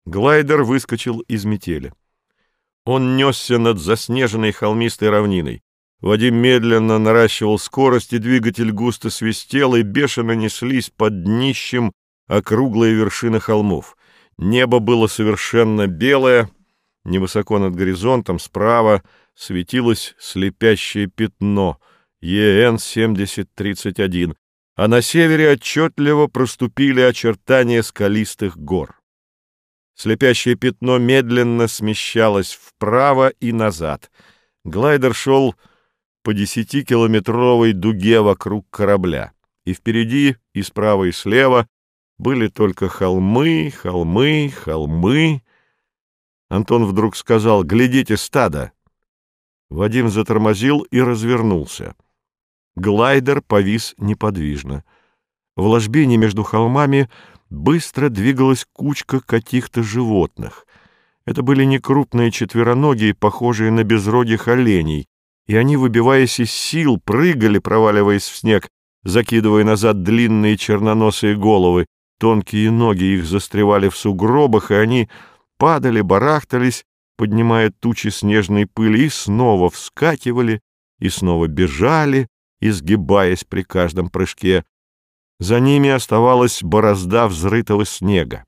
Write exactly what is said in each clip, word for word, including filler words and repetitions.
Глайдер выскочил из метели. Он несся над заснеженной холмистой равниной. Вадим медленно наращивал скорость, и двигатель густо свистел, и бешено неслись под днищем округлые вершины холмов. Небо было совершенно белое, невысоко над горизонтом справа светилось слепящее пятно Е Н семьдесят тридцать один, а на севере отчетливо проступили очертания скалистых гор. Слепящее пятно медленно смещалось вправо и назад. Глайдер шел по десятикилометровой дуге вокруг корабля, и впереди, и справа, и слева были только холмы, холмы, холмы. Антон вдруг сказал: «Глядите, стадо!» Вадим затормозил и развернулся. Глайдер повис неподвижно. В ложбине между холмами быстро двигалась кучка каких-то животных. Это были некрупные четвероногие, похожие на безрогих оленей, и они, выбиваясь из сил, прыгали, проваливаясь в снег, закидывая назад длинные черноносые головы. Тонкие ноги их застревали в сугробах, и они падали, барахтались, поднимая тучи снежной пыли, и снова вскакивали, и снова бежали, изгибаясь при каждом прыжке. За ними оставалась борозда взрытого снега.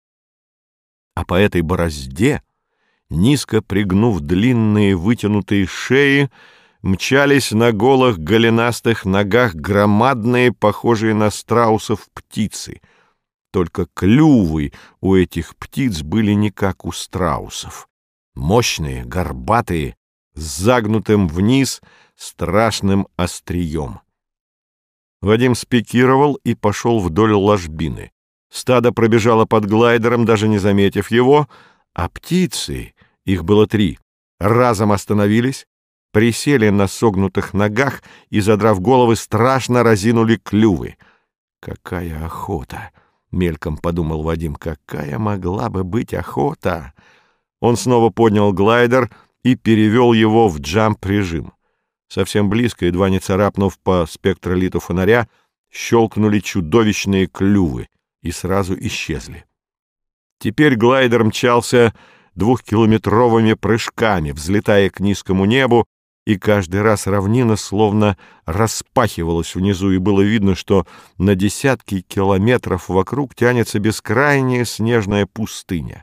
А по этой борозде, низко пригнув длинные вытянутые шеи, мчались на голых голенастых ногах громадные, похожие на страусов, птицы. Только клювы у этих птиц были не как у страусов. Мощные, горбатые, с загнутым вниз страшным острием. Вадим спикировал и пошел вдоль ложбины. Стадо пробежало под глайдером, даже не заметив его, а птицы, их было три, разом остановились, присели на согнутых ногах и, задрав головы, страшно разинули клювы. «Какая охота!» — мельком подумал Вадим. «Какая могла бы быть охота!» Он снова поднял глайдер и перевел его в джамп-режим. Совсем близко, едва не царапнув по спектролиту фонаря, щелкнули чудовищные клювы и сразу исчезли. Теперь глайдер мчался двухкилометровыми прыжками, взлетая к низкому небу, и каждый раз равнина словно распахивалась внизу, и было видно, что на десятки километров вокруг тянется бескрайняя снежная пустыня.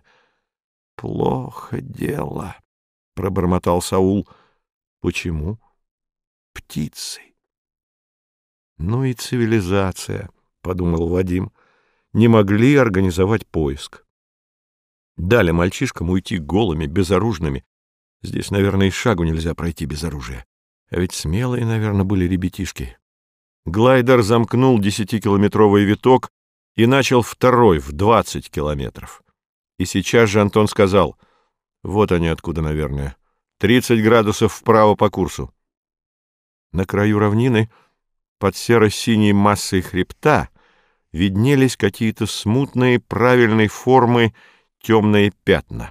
«Плохо дело», — пробормотал Саул. «Почему?» «Птицы». «Ну и цивилизация», — подумал Вадим. «Не могли организовать поиск. Дали мальчишкам уйти голыми, безоружными. Здесь, наверное, и шагу нельзя пройти без оружия. А ведь смелые, наверное, были ребятишки». Глайдер замкнул десятикилометровый виток и начал второй в двадцать километров. И сейчас же Антон сказал: «Вот они откуда, наверное. Тридцать градусов вправо по курсу». На краю равнины, под серо-синей массой хребта, виднелись какие-то смутные правильной формы темные пятна.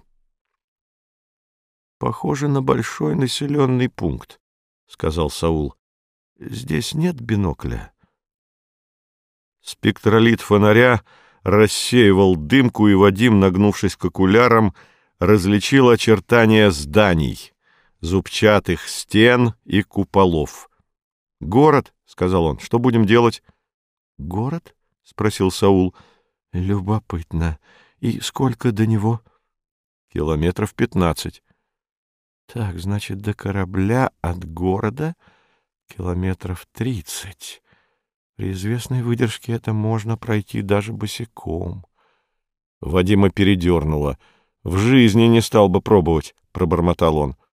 «Похоже на большой населенный пункт», — сказал Саул. «Здесь нет бинокля». Спектролит фонаря рассеивал дымку, и Вадим, нагнувшись к окулярам, различил очертания зданий, зубчатых стен и куполов. «Город», — сказал он, — «что будем делать?» «Город?» — спросил Саул. «Любопытно. И сколько до него?» «Километров пятнадцать». «Так, значит, до корабля от города километров тридцать. При известной выдержке это можно пройти даже босиком». Вадима передернуло. «В жизни не стал бы пробовать», — пробормотал он.